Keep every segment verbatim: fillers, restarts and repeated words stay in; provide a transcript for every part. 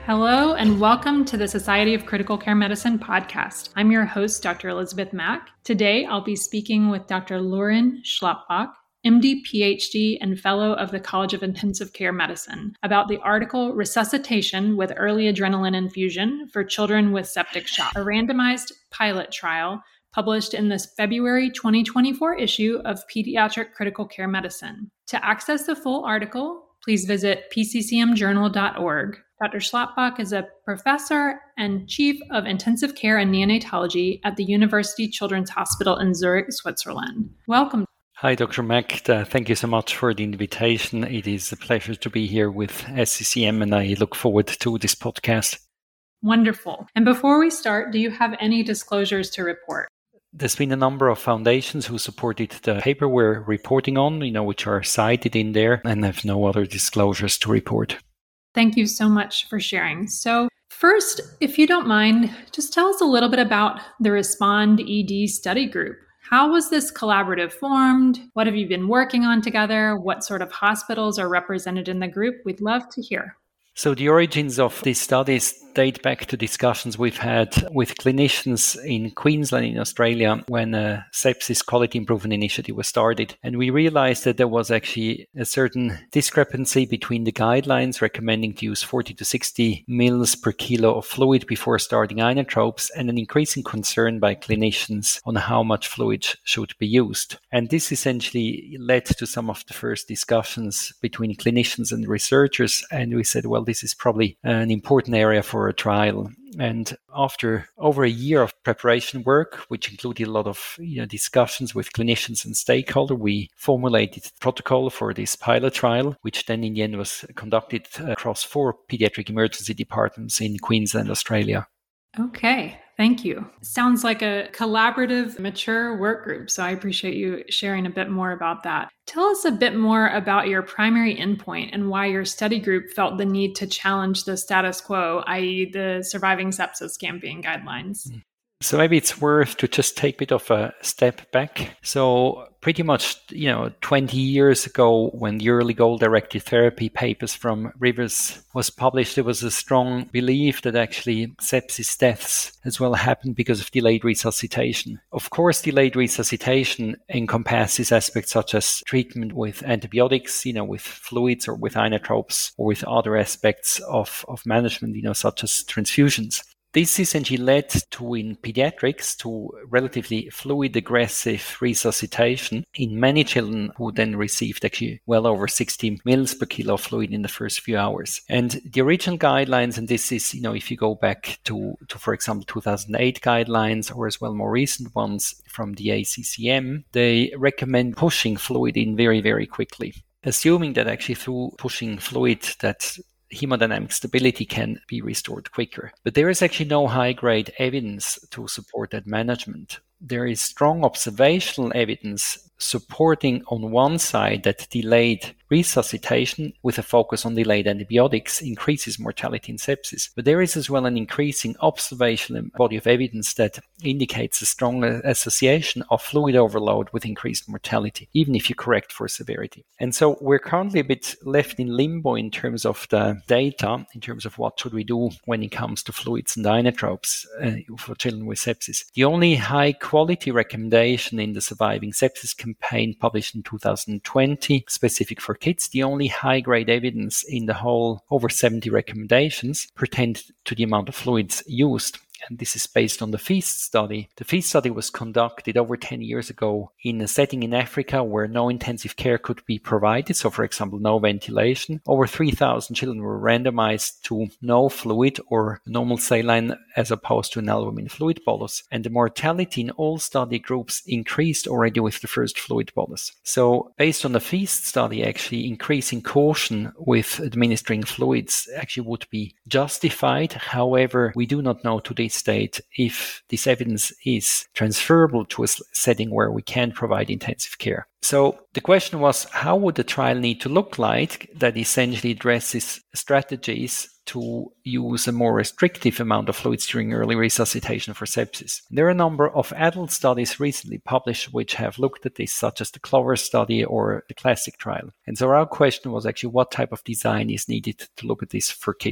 Hello, and welcome to the Society of Critical Care Medicine podcast. I'm your host, Doctor Elizabeth Mack. Today, I'll be speaking with Doctor Lauren Schlappbach, M D, P H D, and Fellow of the College of Intensive Care Medicine, about the article Resuscitation with Early Adrenaline Infusion for Children with Septic Shock, a randomized pilot trial published in this February twenty twenty-four issue of Pediatric Critical Care Medicine. To access the full article, please visit p c c m journal dot org. Doctor Schlappbach is a professor and chief of intensive care and neonatology at the University Children's Hospital in Zurich, Switzerland. Welcome. Hi, Doctor Mack. Uh, thank you so much for the invitation. It is a pleasure to be here with S C C M, and I look forward to this podcast. Wonderful. And before we start, do you have any disclosures to report? There's been a number of foundations who supported the paper we're reporting on, you know, which are cited in there, and I have no other disclosures to report. Thank you so much for sharing. So first, if you don't mind, just tell us a little bit about the Respond E D study group. How was this collaborative formed? What have you been working on together? What sort of hospitals are represented in the group? We'd love to hear. So the origins of these studies date back to discussions we've had with clinicians in Queensland in Australia when a sepsis quality improvement initiative was started. And we realized that there was actually a certain discrepancy between the guidelines recommending to use forty to sixty mils per kilo of fluid before starting inotropes and an increasing concern by clinicians on how much fluid should be used. And this essentially led to some of the first discussions between clinicians and researchers. And we said, well, this is probably an important area for a trial. And after over a year of preparation work, which included a lot of you know, discussions with clinicians and stakeholders, we formulated a protocol for this pilot trial, which then in the end was conducted across four pediatric emergency departments in Queensland, Australia. Okay, thank you. Sounds like a collaborative, mature work group, so I appreciate you sharing a bit more about that. Tell us a bit more about your primary endpoint and why your study group felt the need to challenge the status quo, that is the Surviving Sepsis Campaign guidelines. Mm. So maybe it's worth to just take a bit of a step back. So pretty much, you know, twenty years ago, when the early goal-directed therapy papers from Rivers was published, there was a strong belief that actually sepsis deaths as well happened because of delayed resuscitation. Of course, delayed resuscitation encompasses aspects such as treatment with antibiotics, you know, with fluids or with inotropes, or with other aspects of, of management, you know, such as transfusions. This essentially led to, in pediatrics, to relatively fluid aggressive resuscitation in many children who then received actually well over sixty mils per kilo of fluid in the first few hours. And the original guidelines, and this is, you know, if you go back to, to for example, two thousand eight guidelines, or as well more recent ones from the A C C M, they recommend pushing fluid in very, very quickly, assuming that actually through pushing fluid that hemodynamic stability can be restored quicker. But there is actually no high-grade evidence to support that management. There is strong observational evidence supporting on one side that delayed resuscitation with a focus on delayed antibiotics increases mortality in sepsis. But there is as well an increasing observational body of evidence that indicates a strong association of fluid overload with increased mortality, even if you correct for severity. And so we're currently a bit left in limbo in terms of the data, in terms of what should we do when it comes to fluids and inotropes uh, for children with sepsis. The only high quality recommendation in the Surviving Sepsis Campaign published in two thousand twenty, specific for kids, the only high-grade evidence in the whole over seventy recommendations pertained to the amount of fluids used. And this is based on the FEAST study. The FEAST study was conducted over ten years ago in a setting in Africa where no intensive care could be provided. So, for example, no ventilation. Over three thousand children were randomized to no fluid or normal saline as opposed to an albumin fluid bolus. And the mortality in all study groups increased already with the first fluid bolus. So, based on the FEAST study, actually increasing caution with administering fluids actually would be justified. However, we do not know today state if this evidence is transferable to a setting where we can provide intensive care. So the question was, how would the trial need to look like that essentially addresses strategies to use a more restrictive amount of fluids during early resuscitation for sepsis? There are a number of adult studies recently published which have looked at this, such as the CLOVER study or the CLASSIC trial. And so our question was actually what type of design is needed to look at this for kids.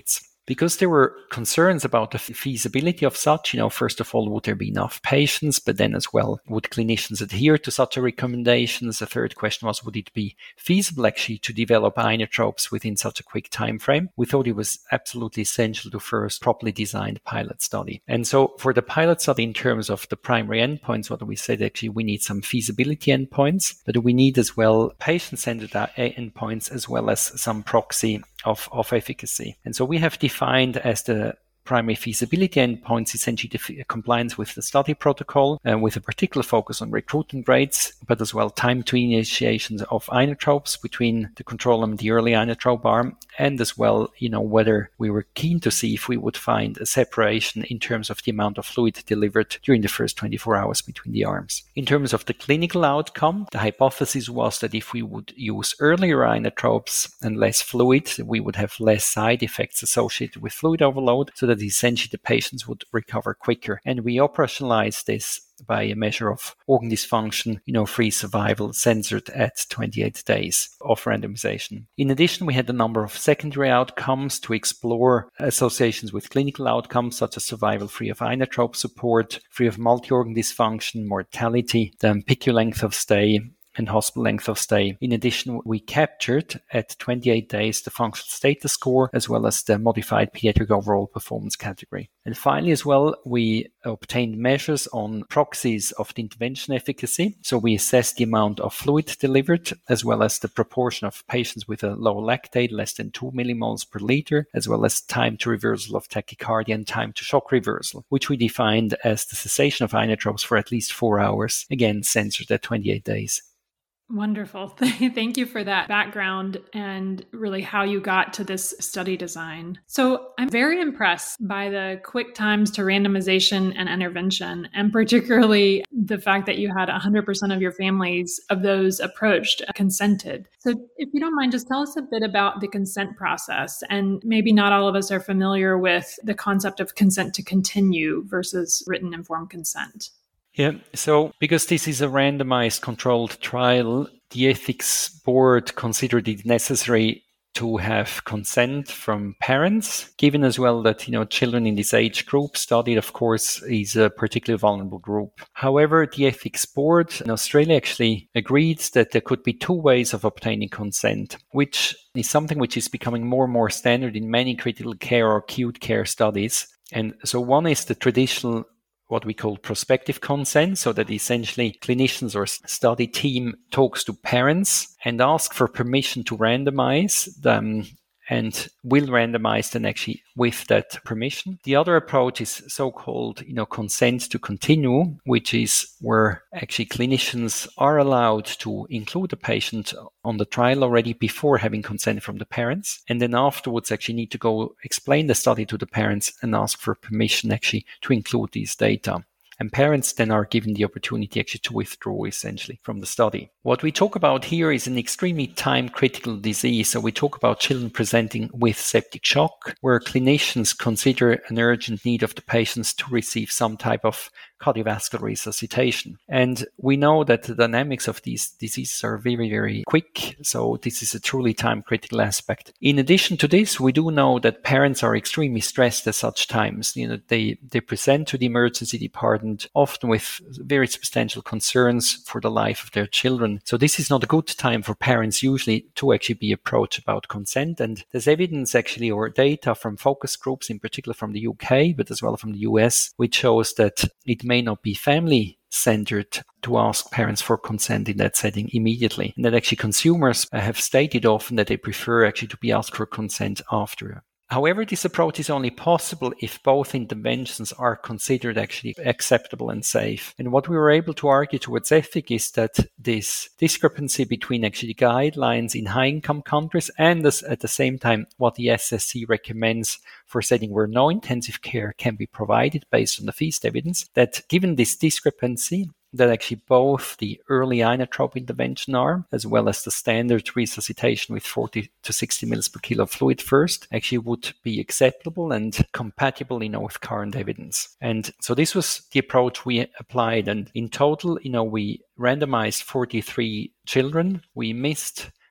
because there were concerns about the feasibility of such. You know, first of all, would there be enough patients? But then as well, would clinicians adhere to such a recommendations? The third question was, would it be feasible actually to develop inotropes within such a quick time frame? We thought it was absolutely essential to first properly design the pilot study. And so for the pilot study, in terms of the primary endpoints, what we said, actually, we need some feasibility endpoints, but we need as well patient-centered endpoints as well as some proxy of, of efficacy. And so we have defined as the primary feasibility endpoints essentially the f- compliance with the study protocol, uh, with a particular focus on recruitment rates, but as well time to initiations of inotropes between the control and the early inotrope arm, and as well, you know, whether we were keen to see if we would find a separation in terms of the amount of fluid delivered during the first twenty-four hours between the arms. In terms of the clinical outcome, the hypothesis was that if we would use earlier inotropes and less fluid, we would have less side effects associated with fluid overload, so that essentially the patients would recover quicker. And we operationalized this by a measure of organ dysfunction, you know, free survival censored at twenty-eight days of randomization. In addition, we had a number of secondary outcomes to explore associations with clinical outcomes, such as survival free of inotrope support, free of multi-organ dysfunction, mortality, the P I C U length of stay, and hospital length of stay. In addition, we captured at twenty-eight days the functional status score as well as the modified pediatric overall performance category. And finally, as well, we obtained measures on proxies of the intervention efficacy. So we assessed the amount of fluid delivered as well as the proportion of patients with a low lactate, less than two millimoles per liter, as well as time to reversal of tachycardia and time to shock reversal, which we defined as the cessation of inotropes for at least four hours, again censored at twenty-eight days. Wonderful. Thank you for that background and really how you got to this study design. So I'm very impressed by the quick times to randomization and intervention, and particularly the fact that you had one hundred percent of your families of those approached consented. So if you don't mind, just tell us a bit about the consent process. And maybe not all of us are familiar with the concept of consent to continue versus written informed consent. Yeah, so because this is a randomized controlled trial, the ethics board considered it necessary to have consent from parents, given as well that, you know, children in this age group studied, of course, is a particularly vulnerable group. However, the ethics board in Australia actually agreed that there could be two ways of obtaining consent, which is something which is becoming more and more standard in many critical care or acute care studies. And so one is the traditional what we call prospective consent, so that essentially clinicians or study team talks to parents and ask for permission to randomize them and will randomize them actually with that permission. The other approach is so-called, you know, consent to continue, which is where actually clinicians are allowed to include the patient on the trial already before having consent from the parents, and then afterwards actually need to go explain the study to the parents and ask for permission actually to include these data. And parents then are given the opportunity actually to withdraw essentially from the study. What we talk about here is an extremely time-critical disease. So we talk about children presenting with septic shock, where clinicians consider an urgent need of the patients to receive some type of cardiovascular resuscitation. And we know that the dynamics of these diseases are very, very quick. So this is a truly time-critical aspect. In addition to this, we do know that parents are extremely stressed at such times. You know, they, they present to the emergency department often with very substantial concerns for the life of their children. So this is not a good time for parents usually to actually be approached about consent. And there's evidence actually or data from focus groups, in particular from the U K, but as well from the U S, which shows that it may not be family centered to ask parents for consent in that setting immediately. And that actually consumers have stated often that they prefer actually to be asked for consent after. However, this approach is only possible if both interventions are considered actually acceptable and safe. And what we were able to argue towards ETHIC is that this discrepancy between actually guidelines in high-income countries and this, at the same time what the S S C recommends for a setting where no intensive care can be provided based on the FEAST evidence, that given this discrepancy, that actually both the early inotrope intervention arm as well as the standard resuscitation with forty to sixty mils per kilo of fluid first actually would be acceptable and compatible, you know, with current evidence. And so this was the approach we applied. And in total, you know, we randomized forty-three children. We missed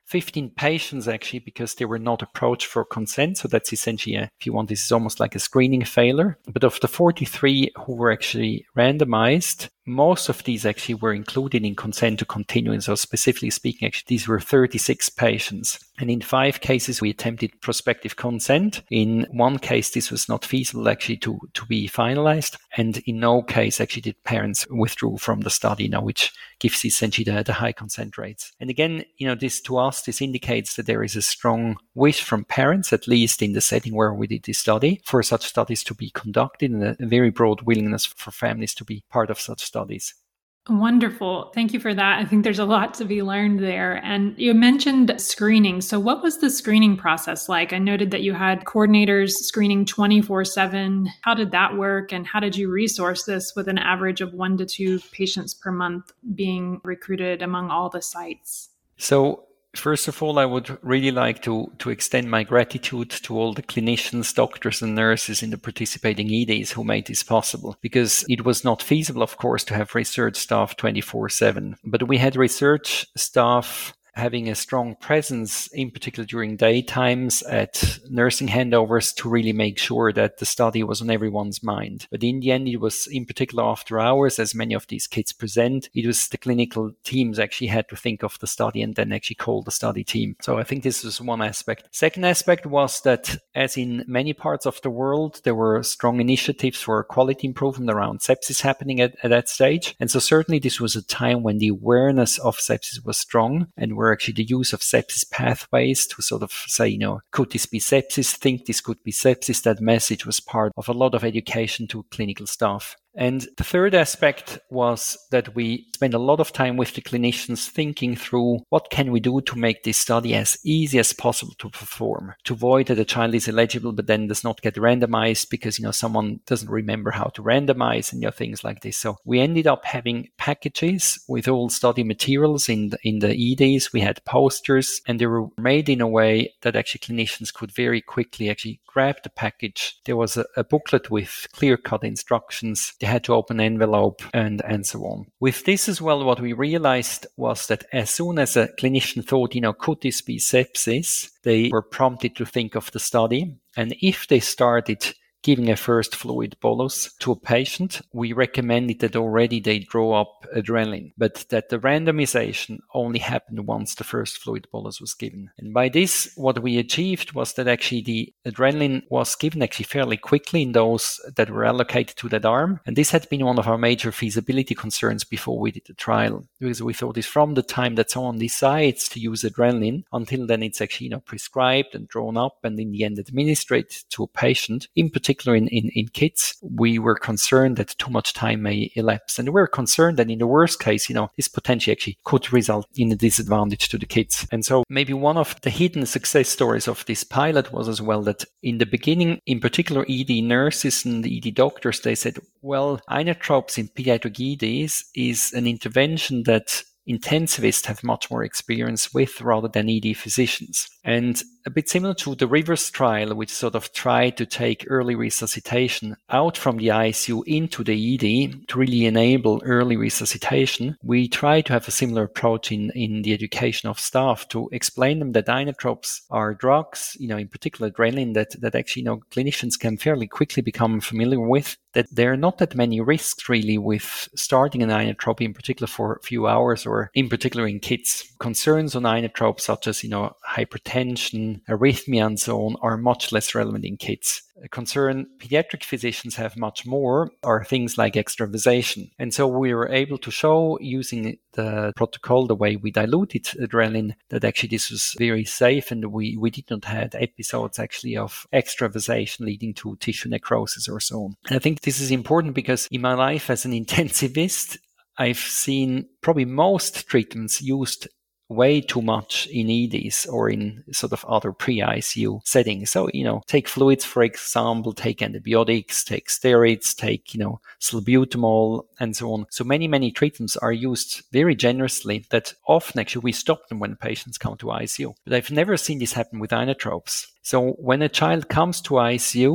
fifteen patients actually because they were not approached for consent. So that's essentially, a, if you want, this is almost like a screening failure. But of the forty-three who were actually randomized, most of these actually were included in consent to continue. And so specifically speaking, actually, these were thirty-six patients. And in five cases, we attempted prospective consent. In one case, this was not feasible actually to, to be finalized. And in no case actually did parents withdraw from the study, you know, which gives essentially the, the high consent rates. And again, you know, this to us, this indicates that there is a strong wish from parents, at least in the setting where we did this study, for such studies to be conducted, and a, a very broad willingness for families to be part of such studies. Wonderful. Thank you for that. I think there's a lot to be learned there. And you mentioned screening. So what was the screening process like? I noted that you had coordinators screening twenty-four seven. How did that work? And how did you resource this with an average of one to two patients per month being recruited among all the sites? So first of all, I would really like to, to extend my gratitude to all the clinicians, doctors, and nurses in the participating E Ds who made this possible, because it was not feasible, of course, to have research staff twenty-four seven. But we had research staff having a strong presence, in particular during daytimes at nursing handovers, to really make sure that the study was on everyone's mind. But in the end, it was in particular after hours, as many of these kids present, it was the clinical teams actually had to think of the study and then actually call the study team. So I think this was one aspect. Second aspect was that, as in many parts of the world, there were strong initiatives for quality improvement around sepsis happening at, at that stage. And so certainly this was a time when the awareness of sepsis was strong, and were actually the use of sepsis pathways to sort of say, you know, could this be sepsis? Think this could be sepsis. That message was part of a lot of education to clinical staff. And the third aspect was that we spent a lot of time with the clinicians thinking through what can we do to make this study as easy as possible to perform, to avoid that a child is eligible but then does not get randomized because, you know, someone doesn't remember how to randomize and, you know, things like this. So we ended up having packages with all study materials in the, in the E Ds. We had posters, and they were made in a way that actually clinicians could very quickly actually grab the package. There was a, a booklet with clear-cut instructions. They had to open an envelope and, and so on. With this as well, what we realized was that as soon as a clinician thought, you know, could this be sepsis, they were prompted to think of the study. And if they started giving a first fluid bolus to a patient, we recommended that already they draw up adrenaline, but that the randomization only happened once the first fluid bolus was given. And by this, what we achieved was that actually the adrenaline was given actually fairly quickly in those that were allocated to that arm. And this had been one of our major feasibility concerns before we did the trial, because we thought is from the time that someone decides to use adrenaline until then it's actually, you know, prescribed and drawn up and in the end administered to a patient, in particular In, in, in kids, we were concerned that too much time may elapse. And we were concerned that in the worst case, you know, this potentially actually could result in a disadvantage to the kids. And so maybe one of the hidden success stories of this pilot was as well that in the beginning, in particular E D nurses and E D doctors, they said, well, inotropes in pediatric E Ds is an intervention that intensivists have much more experience with rather than E D physicians. And a bit similar to the RIVERS trial, which sort of tried to take early resuscitation out from the I C U into the E D to really enable early resuscitation, we try to have a similar approach in, in the education of staff to explain them that inotropes are drugs, you know, in particular adrenaline, that, that actually, you know, clinicians can fairly quickly become familiar with, that there are not that many risks really with starting an inotrope, in particular for a few hours or in particular in kids. Concerns on inotropes such as, you know, hypertension, arrhythmia and so on are much less relevant in kids. A concern pediatric physicians have much more are things like extravasation. And so we were able to show using the protocol, the way we diluted adrenaline, that actually this was very safe and we, we did not have episodes actually of extravasation leading to tissue necrosis or so on. And I think this is important because in my life as an intensivist, I've seen probably most treatments used way too much in E Ds or in sort of other pre-I C U settings. So, you know, take fluids, for example, take antibiotics, take steroids, take, you know, salbutamol and so on. So many, many treatments are used very generously that often actually we stop them when patients come to I C U. But I've never seen this happen with inotropes. So when a child comes to I C U,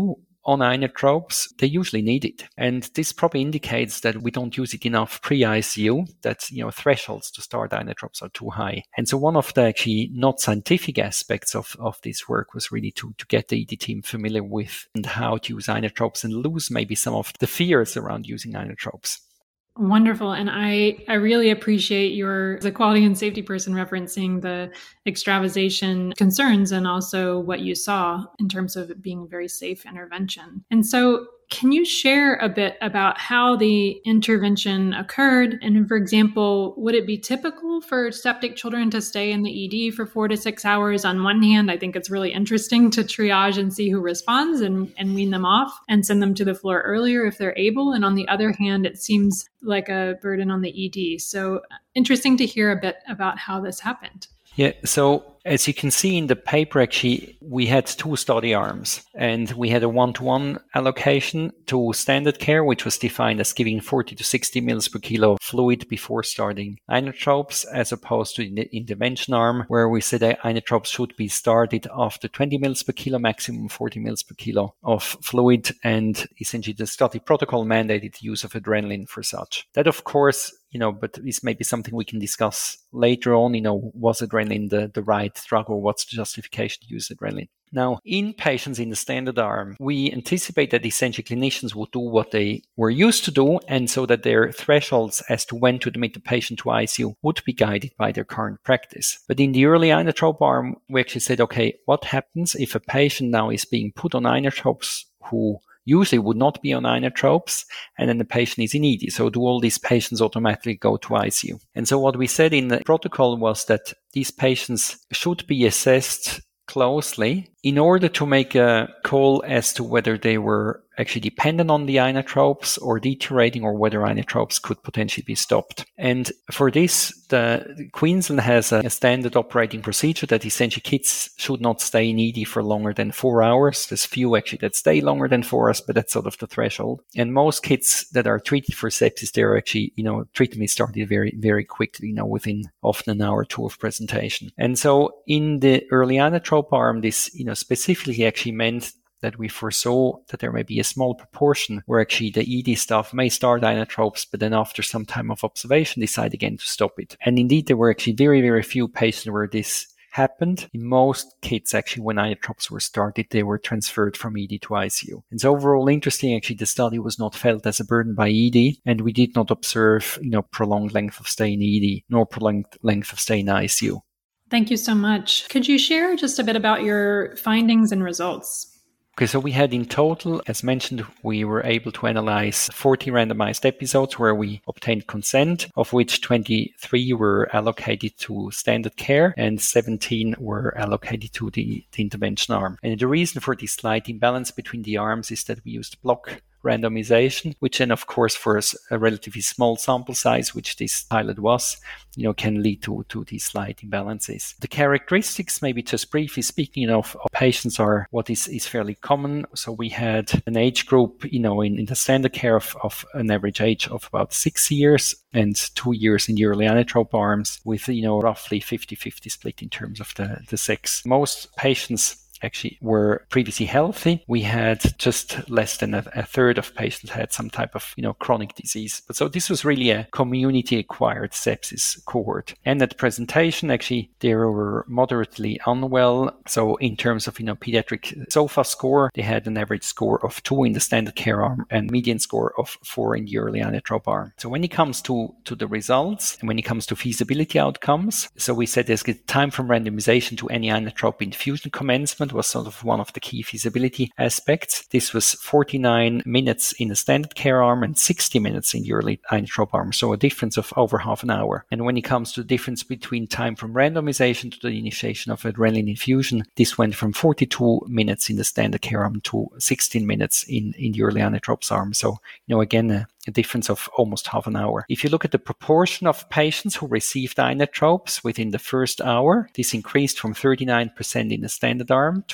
on inotropes, they usually need it. And this probably indicates that we don't use it enough pre-I C U, that, you know, thresholds to start inotropes are too high. And so one of the actually not scientific aspects of, of this work was really to, to get the E D team familiar with and how to use inotropes and lose maybe some of the fears around using inotropes. Wonderful. And I, I really appreciate your, as a quality and safety person, referencing the extravasation concerns and also what you saw in terms of it being a very safe intervention. And so can you share a bit about how the intervention occurred? And for example, would it be typical for septic children to stay in the E D for four to six hours? On one hand, I think it's really interesting to triage and see who responds and, and wean them off and send them to the floor earlier if they're able. And on the other hand, it seems like a burden on the E D. So interesting to hear a bit about how this happened. Yeah, so as you can see in the paper, actually, we had two study arms, and we had a one-to-one allocation to standard care, which was defined as giving forty to sixty mils per kilo fluid before starting inotropes, as opposed to the intervention arm, where we said that inotropes should be started after twenty mils per kilo, maximum forty mils per kilo of fluid, and essentially the study protocol mandated the use of adrenaline for such. That, of course, you know, but this may be something we can discuss later on, you know, was adrenaline the, the right drug or what's the justification to use adrenaline? Now, in patients in the standard arm, we anticipate that essentially clinicians will do what they were used to do, and so that their thresholds as to when to admit the patient to I C U would be guided by their current practice. But in the early inotrope arm, we actually said, okay, what happens if a patient now is being put on inotropes who usually would not be on inotropes, and then the patient is in E D. So do all these patients automatically go to I C U? And so what we said in the protocol was that these patients should be assessed closely in order to make a call as to whether they were actually dependent on the inotropes or deteriorating, or whether inotropes could potentially be stopped. And for this, the Queensland has a, a standard operating procedure that essentially kids should not stay in E D for longer than four hours. There's few actually that stay longer than four hours, but that's sort of the threshold. And most kids that are treated for sepsis, they're actually, you know, treatment is started very, very quickly, you know, within often an hour or two of presentation. And so in the early inotrope arm, this, you know, specifically actually meant that we foresaw that there may be a small proportion where actually the E D staff may start inotropes, but then after some time of observation decide again to stop it. And indeed, there were actually very, very few patients where this happened. In most kids, actually, when inotropes were started, they were transferred from E D to I C U. And so overall, interesting, actually, the study was not felt as a burden by E D, and we did not observe, you know, prolonged length of stay in E D, nor prolonged length of stay in I C U. Thank you so much. Could you share just a bit about your findings and results? Okay, so we had in total, as mentioned, we were able to analyze forty randomized episodes where we obtained consent, of which twenty-three were allocated to standard care and seventeen were allocated to the, the intervention arm. And the reason for this slight imbalance between the arms is that we used block randomization, which then, of course, for a relatively small sample size, which this pilot was, you know, can lead to, to these slight imbalances. The characteristics, maybe just briefly speaking, of, of patients are what is, is fairly common. So we had an age group, you know, in, in the standard care of, of an average age of about six years and two years in the early inotrope arms with, you know, roughly fifty-fifty split in terms of the, the sex. Most patients actually were previously healthy. We had just less than a, a third of patients had some type of, you know, chronic disease. But so this was really a community-acquired sepsis cohort. And at presentation, actually, they were moderately unwell. So in terms of, you know, pediatric SOFA score, they had an average score of two in the standard care arm and median score of four in the early inotrope arm. So when it comes to, to the results and when it comes to feasibility outcomes, so we said there's time from randomization to any inotrope infusion commencement was sort of one of the key feasibility aspects. This was forty-nine minutes in the standard care arm and sixty minutes in the early inotrope arm, so a difference of over half an hour. And when it comes to the difference between time from randomization to the initiation of adrenaline infusion, this went from forty-two minutes in the standard care arm to sixteen minutes in, in the early inotropes arm. So, you know, again, a, a difference of almost half an hour. If you look at the proportion of patients who received inotropes within the first hour, this increased from thirty-nine percent in the standard arm to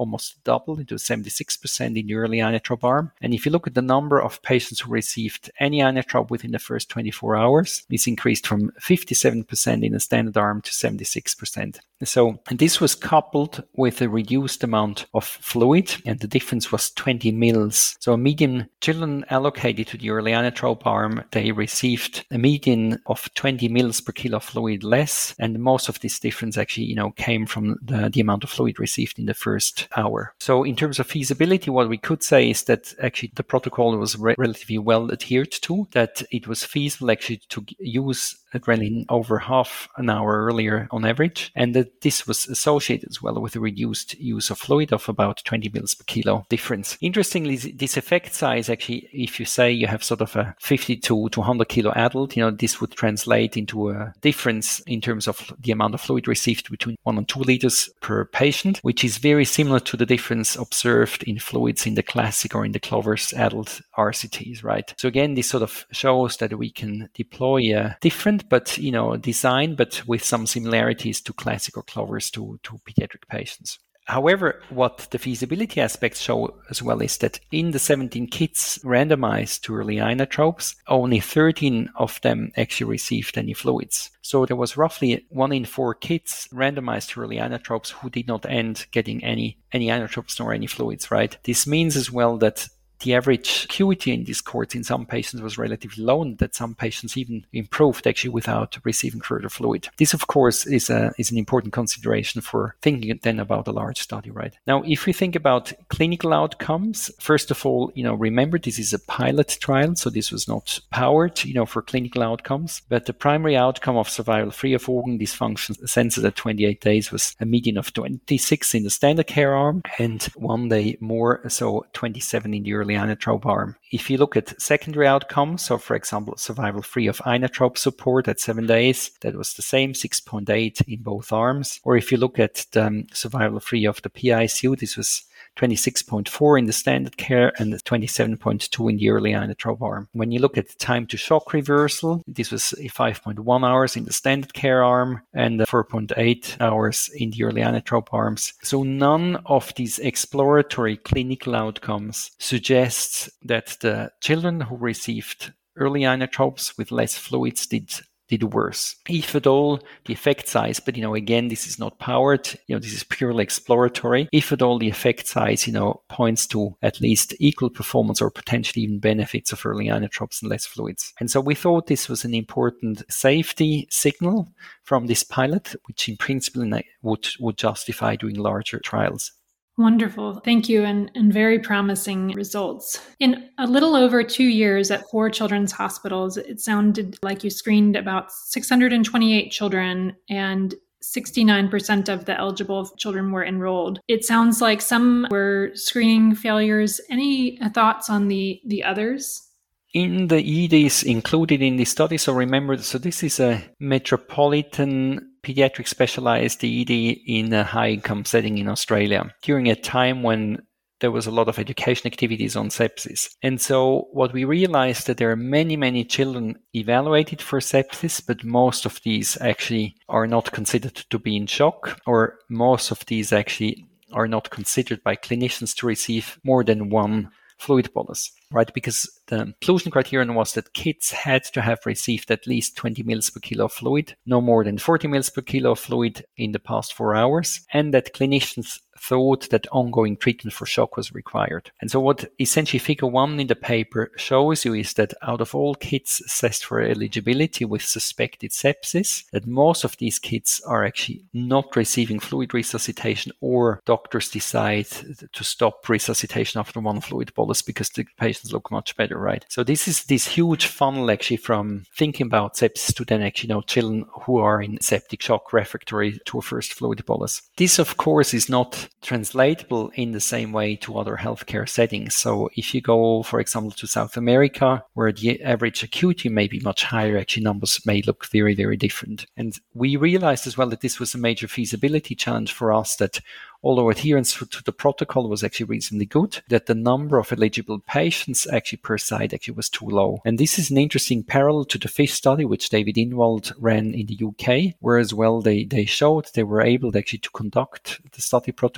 almost doubled into seventy-six percent in the early inotrope arm. And if you look at the number of patients who received any inotrope within the first twenty-four hours, this increased from fifty-seven percent in the standard arm to seventy-six percent. So this was coupled with a reduced amount of fluid, and the difference was twenty mils. So a median children allocated to the early inotrope arm, they received a median of twenty mils per kilo fluid less, and most of this difference actually, you know, came from the, the amount of fluid received in the first hour. So in terms of feasibility, what we could say is that actually the protocol was re- relatively well adhered to, that it was feasible actually to use adrenaline over half an hour earlier on average, and that this was associated as well with a reduced use of fluid of about twenty mils per kilo difference. Interestingly, this effect size actually, if you say you have sort of a fifty to one hundred kilo adult, you know, this would translate into a difference in terms of the amount of fluid received between one and two liters per patient, which is very similar to the difference observed in fluids in the classic or in the Clovers adult R C Ts, right? So again, this sort of shows that we can deploy a different but, you know, design, but with some similarities to classic or Clovers to, to pediatric patients. However, what the feasibility aspects show as well is that in the seventeen kids randomized to early inotropes, only thirteen of them actually received any fluids. So there was roughly one in four kids randomized to early inotropes who did not end getting any, any inotropes nor any fluids, right? This means as well that the average acuity in this cohort in some patients was relatively low, and that some patients even improved actually without receiving further fluid. This, of course, is a is an important consideration for thinking then about a large study, right? Now, if we think about clinical outcomes, first of all, you know, remember this is a pilot trial, so this was not powered, you know, for clinical outcomes, but the primary outcome of survival free of organ dysfunction censored at twenty-eight days was a median of twenty-six in the standard care arm and one day more, so twenty-seven in the early inotrope arm. If you look at secondary outcomes, so for example, survival free of inotrope support at seven days, that was the same, six point eight in both arms. Or if you look at the um, survival free of the P I C U, this was twenty-six point four in the standard care and twenty-seven point two in the early inotrope arm. When you look at time to shock reversal, this was five point one hours in the standard care arm and four point eight hours in the early inotrope arms. So none of these exploratory clinical outcomes suggests that the children who received early inotropes with less fluids did did worse. If at all, the effect size, but, you know, again, this is not powered, you know, this is purely exploratory. If at all, the effect size, you know, points to at least equal performance or potentially even benefits of early inotropes and less fluids. And so we thought this was an important safety signal from this pilot, which in principle would, would justify doing larger trials. Wonderful. Thank you. And, and very promising results. In a little over two years at four children's hospitals, it sounded like you screened about six hundred twenty-eight children and sixty-nine percent of the eligible children were enrolled. It sounds like some were screening failures. Any thoughts on the, the others? In the E Ds included in the study, so remember, so this is a metropolitan pediatric specialized E D in a high-income setting in Australia during a time when there was a lot of education activities on sepsis. And so what we realized that there are many, many children evaluated for sepsis, but most of these actually are not considered to be in shock, or most of these actually are not considered by clinicians to receive more than one fluid bolus, right? Because the inclusion criterion was that kids had to have received at least twenty mils per kilo of fluid, no more than forty mils per kilo of fluid in the past four hours, and that clinicians thought that ongoing treatment for shock was required. And so what essentially figure one in the paper shows you is that out of all kids assessed for eligibility with suspected sepsis, that most of these kids are actually not receiving fluid resuscitation, or doctors decide to stop resuscitation after one fluid bolus because the patients look much better, right? So this is this huge funnel actually from thinking about sepsis to then actually, you know, children who are in septic shock refractory to a first fluid bolus. This, of course, is not translatable in the same way to other healthcare settings. So if you go, for example, to South America, where the average acuity may be much higher, actually numbers may look very, very different. And we realized as well that this was a major feasibility challenge for us, that although adherence to the protocol was actually reasonably good, that the number of eligible patients actually per site actually was too low. And this is an interesting parallel to the FISH study, which David Inwald ran in the U K, where as well they, they showed they were able actually to conduct the study protocol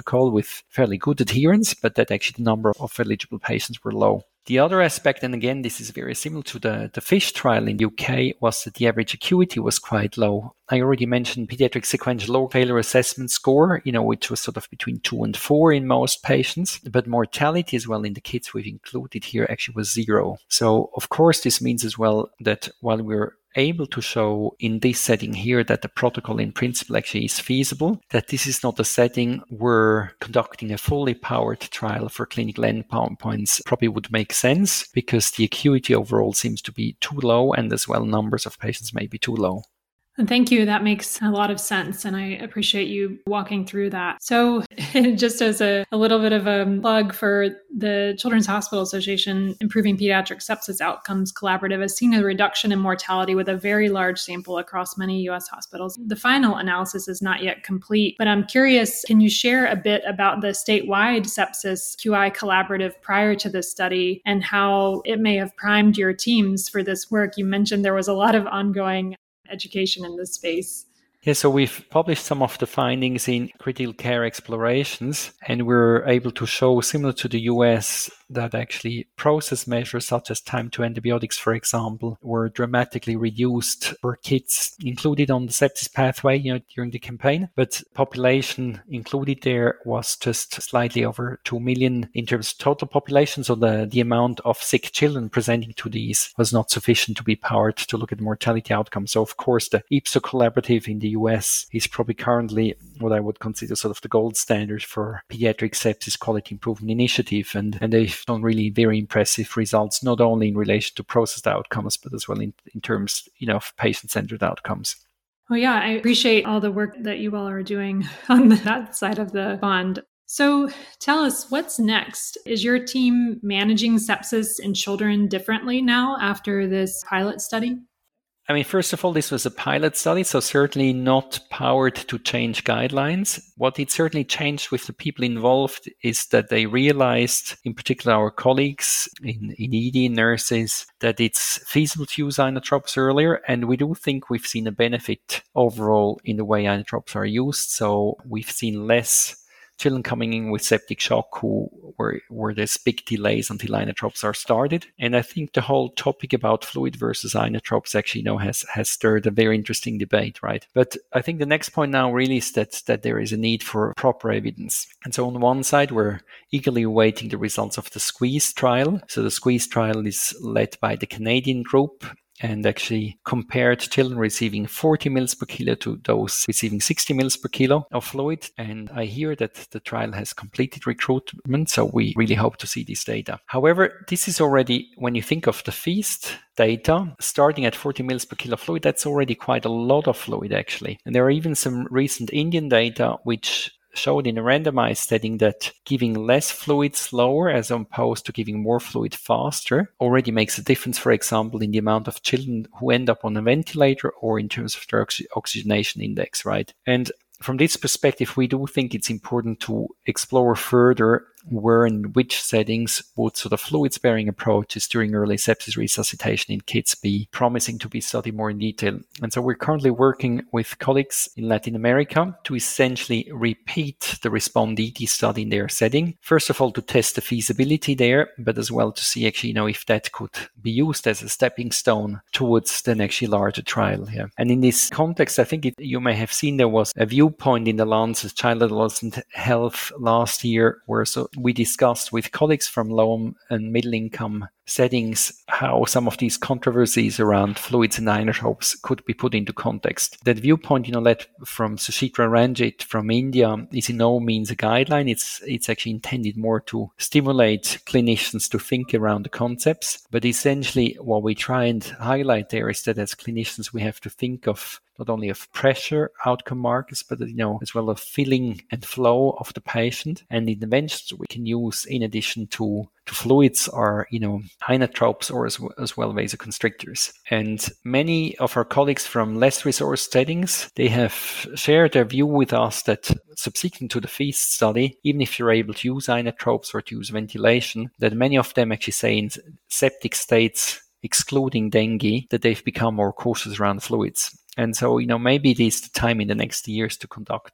protocol with fairly good adherence, but that actually the number of eligible patients were low. The other aspect, and again, this is very similar to the, the FISH trial in the U K, was that the average acuity was quite low. I already mentioned pediatric sequential organ failure assessment score, you know, which was sort of between two and four in most patients, but mortality as well in the kids we've included here actually was zero. So, of course, this means as well that while we're able to show in this setting here that the protocol in principle actually is feasible, that this is not a setting where conducting a fully powered trial for clinical endpoints probably would make sense, because the acuity overall seems to be too low, and as well numbers of patients may be too low. And thank you. That makes a lot of sense. And I appreciate you walking through that. So just as a, a little bit of a plug for the Children's Hospital Association, Improving Pediatric Sepsis Outcomes Collaborative has seen a reduction in mortality with a very large sample across many U S hospitals. The final analysis is not yet complete, but I'm curious, can you share a bit about the statewide sepsis Q I collaborative prior to this study and how it may have primed your teams for this work? You mentioned there was a lot of ongoing education in this space. Yeah, so we've published some of the findings in Critical Care Explorations, and we're able to show, similar to the U S, that actually process measures such as time to antibiotics, for example, were dramatically reduced for kids included on the sepsis pathway, you know, during the campaign. But population included there was just slightly over two million in terms of total population. So the, the amount of sick children presenting to these was not sufficient to be powered to look at mortality outcomes. So of course, the I P S O collaborative in the U S is probably currently what I would consider sort of the gold standard for pediatric sepsis quality improvement initiative. And, and they've done really very impressive results, not only in relation to processed outcomes, but as well in, in terms, you know, of patient-centered outcomes. Well, yeah, I appreciate all the work that you all are doing on that side of the bond. So tell us, what's next? Is your team managing sepsis in children differently now after this pilot study? I mean, first of all, this was a pilot study, so certainly not powered to change guidelines. What it certainly changed with the people involved is that they realized, in particular our colleagues in, in E D, nurses, that it's feasible to use inotropes earlier. And we do think we've seen a benefit overall in the way inotropes are used. So we've seen less children coming in with septic shock who were where there's big delays until inotropes are started. And I think the whole topic about fluid versus inotropes actually, you know, has, has stirred a very interesting debate, right? But I think the next point now really is that, that there is a need for proper evidence. And so on one side, we're eagerly awaiting the results of the SQUEEZE trial. So the SQUEEZE trial is led by the Canadian group, and actually compared children receiving forty mils per kilo to those receiving sixty mils per kilo of fluid. And I hear that the trial has completed recruitment, so we really hope to see this data. However, this is already, when you think of the FEAST data, starting at forty mils per kilo fluid, that's already quite a lot of fluid actually. And there are even some recent Indian data which showed in a randomized setting that giving less fluid slower as opposed to giving more fluid faster already makes a difference, for example, in the amount of children who end up on a ventilator or in terms of their oxy- oxygenation index, right? And from this perspective, we do think it's important to explore further where and which settings would sort of fluid-sparing approaches during early sepsis resuscitation in kids be promising to be studied more in detail. And so we're currently working with colleagues in Latin America to essentially repeat the RESPOND-E D study in their setting. First of all, to test the feasibility there, but as well to see actually, you know, if that could be used as a stepping stone towards the actually larger trial. Yeah. And in this context, I think it, you may have seen there was a viewpoint in the Lancet Child Adolescent Health last year where so we discussed with colleagues from low and middle income settings how some of these controversies around fluids and inotropes could be put into context. That viewpoint, you know, led from Suchitra Ranjit from India is in no means a guideline. It's it's actually intended more to stimulate clinicians to think around the concepts. But essentially what we try and highlight there is that as clinicians we have to think of not only of pressure outcome markers, but, you know, as well of filling and flow of the patient, and interventions we can use in addition to, to fluids are, you know, inotropes or as, as well vasoconstrictors. And many of our colleagues from less resourced settings, they have shared their view with us that subsequent to the FEAST study, even if you're able to use inotropes or to use ventilation, that many of them actually say in septic states, excluding dengue, that they've become more cautious around fluids. And so, you know, maybe it is the time in the next years to conduct a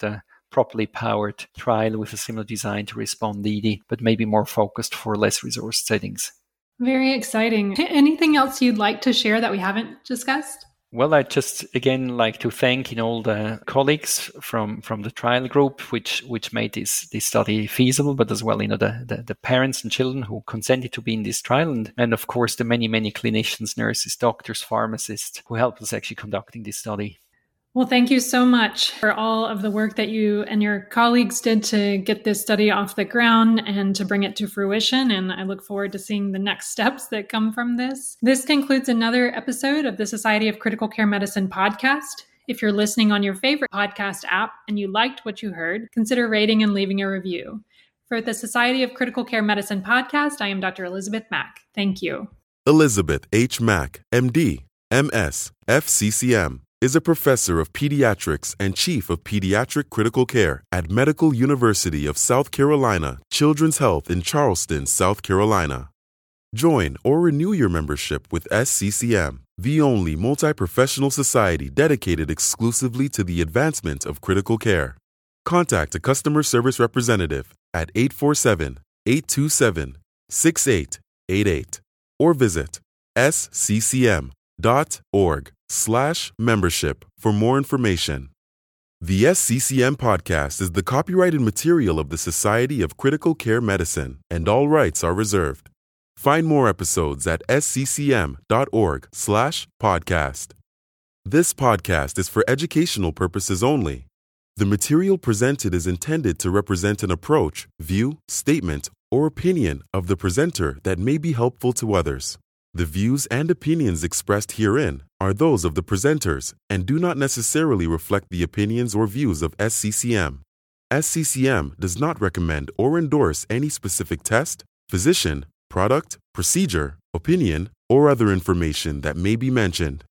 properly powered trial with a similar design to Respond-E D, but maybe more focused for less resourced settings. Very exciting. Anything else you'd like to share that we haven't discussed? Well, I'd just again like to thank you know, all the colleagues from, from the trial group, which which made this, this study feasible, but as well, you know, the, the, the parents and children who consented to be in this trial, and, and of course the many, many clinicians, nurses, doctors, pharmacists who helped us actually conducting this study. Well, thank you so much for all of the work that you and your colleagues did to get this study off the ground and to bring it to fruition. And I look forward to seeing the next steps that come from this. This concludes another episode of the Society of Critical Care Medicine podcast. If you're listening on your favorite podcast app and you liked what you heard, consider rating and leaving a review. For the Society of Critical Care Medicine podcast, I am Doctor Elizabeth Mack. Thank you. Elizabeth H. Mack, M D, M S, F C C M. is a professor of pediatrics and chief of pediatric critical care at Medical University of South Carolina Children's Health in Charleston, South Carolina. Join or renew your membership with S C C M, the only multi-professional society dedicated exclusively to the advancement of critical care. Contact a customer service representative at eight four seven, eight two seven, six eight eight eight or visit S C C M dot org slash membership for more information. The S C C M podcast is the copyrighted material of the Society of Critical Care Medicine, and all rights are reserved. Find more episodes at S C C M dot org slash podcast. This podcast is for educational purposes only. The material presented is intended to represent an approach, view, statement, or opinion of the presenter that may be helpful to others. The views and opinions expressed herein are those of the presenters and do not necessarily reflect the opinions or views of S C C M. S C C M does not recommend or endorse any specific test, physician, product, procedure, opinion, or other information that may be mentioned.